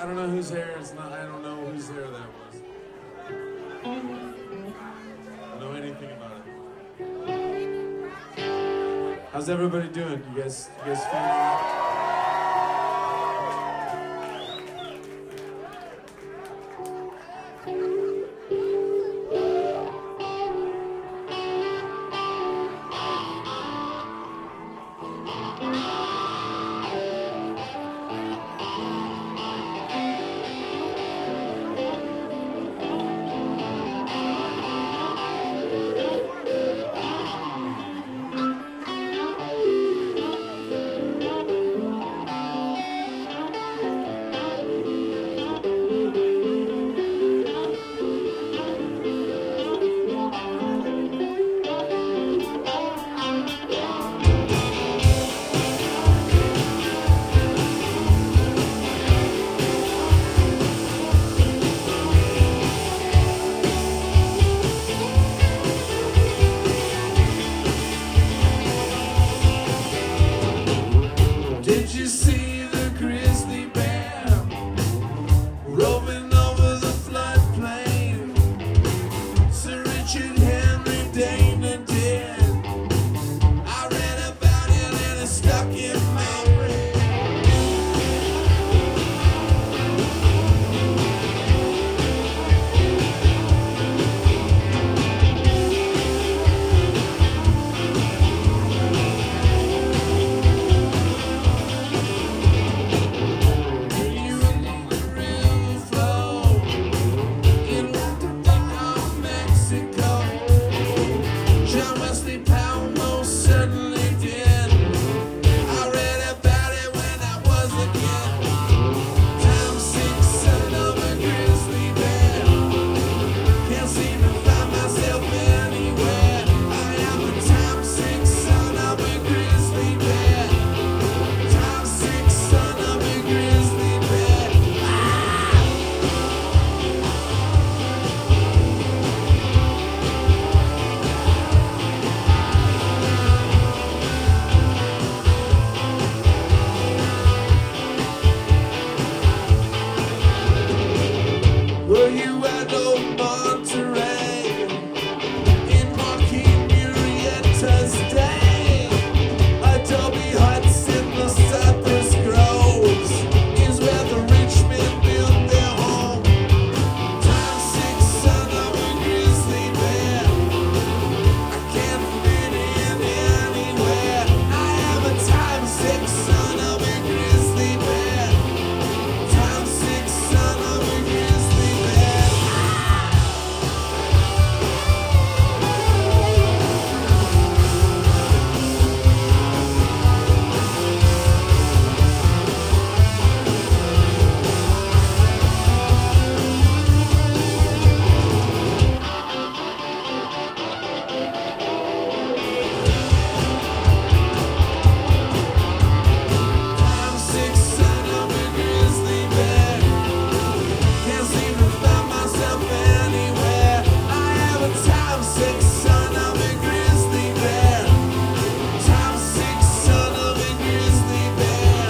I don't know whose hair it's not. I don't know whose hair that was. I don't know anything about it. How's everybody doing? You guys feeling all right? Did you see the grizzly bear roving over the floodplain? Sir Richard Henry Dana did. I read about it and it stuck in my brain. Were you at old Monterey in Joaquin Murrieta's day? Adobe huts in the cypress groves is where the rich men built their home. Time 6, son of a grizzly bear. I can't fit in anywhere. I am a time 6, son of a grizzly bear. Time 6, son of a grizzly bear. Time 6, son of a grizzly bear. Can't seem to find myself anywhere. I am a time 6, son of a grizzly bear. Time 6, son of a grizzly bear.